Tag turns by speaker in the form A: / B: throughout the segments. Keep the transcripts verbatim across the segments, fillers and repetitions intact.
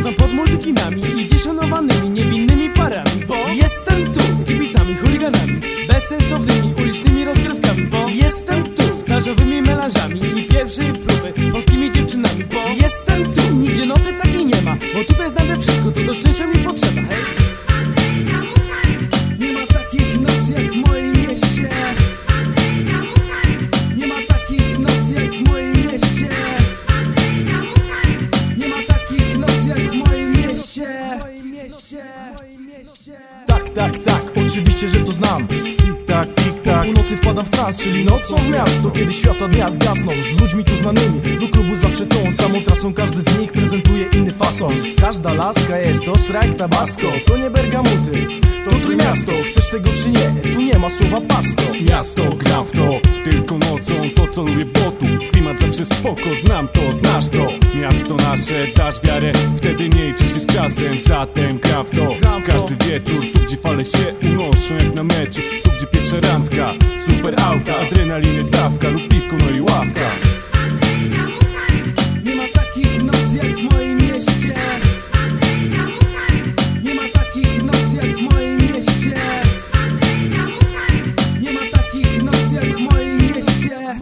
A: spędzam pod multikinami i dziś szanowanymi, niewinnymi parami. Bo jestem tu z kibicami, chuliganami, bezsensownymi, ulicznymi rozgrywkami. Bo jestem tu z plażowymi melanżami i pierwszej próby polskimi dziewczynami. Bo jestem tu i nigdzie nocy takiej nie ma, bo tutaj znajdę wszystko, co do szczęścia mi potrzeba. Hej! Nie ma takich nocy jak w moim mieście. Nie ma takich nocy jak w moim mieście. Nie ma takich nocy jak w moim mieście.
B: Tak, tak, tak, oczywiście, że to znam. Tik-tak, tik-tak, po północy wpadam w trans, czyli nocą w miasto, kiedy światła dnia zgasną. Z ludźmi tu znanymi, do klubu zawsze tą samą trasą. Każdy z nich prezentuje inny fason. Każda laska jest ostra jak tabasco. To nie Bergamuty, to Trójmiasto. Chcesz tego czy nie, tu nie ma słowa pasto.
C: Miasto, gram w to, tylko nocą, to co lubię, bo tu klimat zawsze spoko, znam to, znasz to. Miasto nasze, dasz wiarę, wtedy nie liczy się z czasem. Zatem gram w to, każdy wieczór, tu gdzie fale się unoszą jak na meczu. Tu gdzie pierwsza randka, super auta, adrenaliny, dawka lub piwko, no i ławka.
A: Nie ma takich nocy jak w moim mieście. Nie ma takich nocy jak w moim mieście. Nie ma takich nocy jak w moim mieście.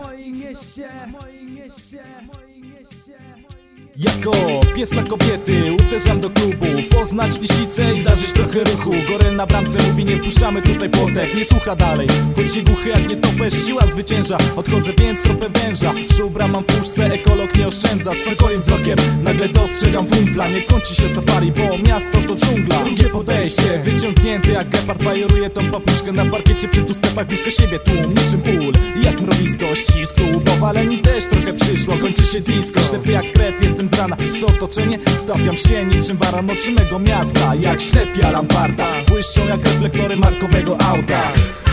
B: Jako pies na kobiety uderzam do klubu, poznać lisicę i zażyć trochę ruchu. Goryl na bramce mówi, nie wpuszczamy tutaj płotek. Nie słucha dalej, choć się głuchy jak nie topesz, siła zwycięża. Odchodzę więc tropę węża, żubra mam w puszce, ekolog nie oszczędza. Z cokolwiek wzrokiem nagle dostrzegam wumfla. Nie kończy się safari, bo miasto to dżungla. Drugie podejście, wyciągnięty jak gepard, bajoruje tą papuszkę na parkiecie przy tu stepach blisko siebie. Tłum niczym ul, jak mrowisko, ścisk klubowa, ale mi też trochę przyszło. Kończy się disco, ślepy jak kret, jestem z rana. W otoczenie wtapiam się niczym waran oczymego miasta. Jak ślepia lamparta, błyszczą jak reflektory markowego auta.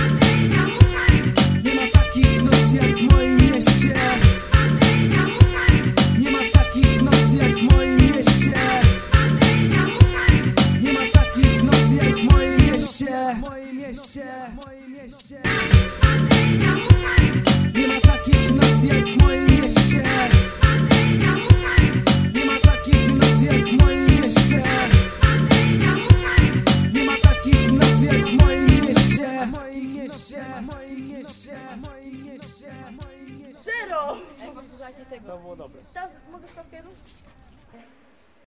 A: Nie ma takich nocy jak w moim mieście. Nie ma takich nocy jak w moim mieście. Nie ma takich nocy jak w moim mieście. Nie ma takich nocy jak w moim mieście. Nie ma takich nocy jak w moim mieście. Nie ma takich nocy jak w moim mieście.
D: Zero! Ej, posłuchajcie tego. To było dobre. Teraz mogę stawkę jedną?